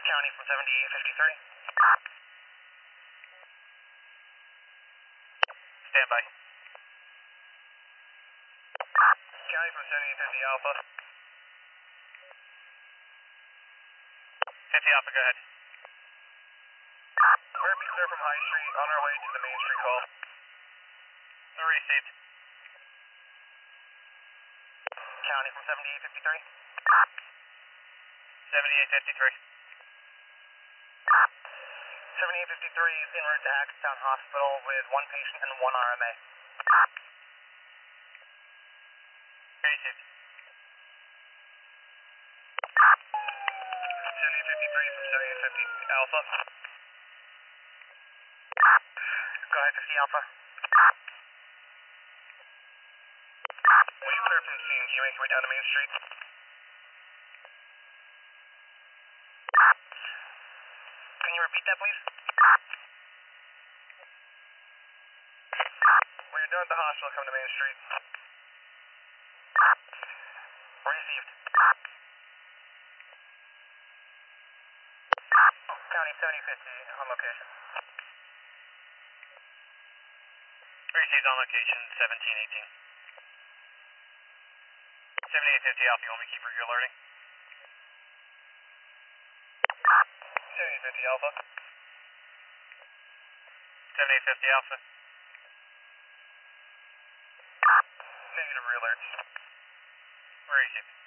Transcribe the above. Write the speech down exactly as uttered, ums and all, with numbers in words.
County from seventy-eight fifty-three. Stand by. County from seventy-eight fifty Alpha. fifty Alpha, go ahead. We're clear from High Street, on our way to the Main Street call. No received. County from seventy-eight fifty-three. seventy-eight fifty-three. seventy-eight fifty-three is en route to Hackettstown Hospital with one patient and one R M A. Received. seventy-eight fifty-three from seventy-eight fifty Alpha. Go ahead, fifty Alpha. When you clear from the scene, can you make your way down to Main Street? Can you repeat that, please? When you're done at the hospital, come to Main Street. Received. County seventy fifty on location. Received on location seventeen eighteen. seventy-eight fifty Alpha, you want me to keep your alerting? seventy-eight fifty Alpha. seventy-eight fifty Alpha. Negative re-alerts. Where are you keeping?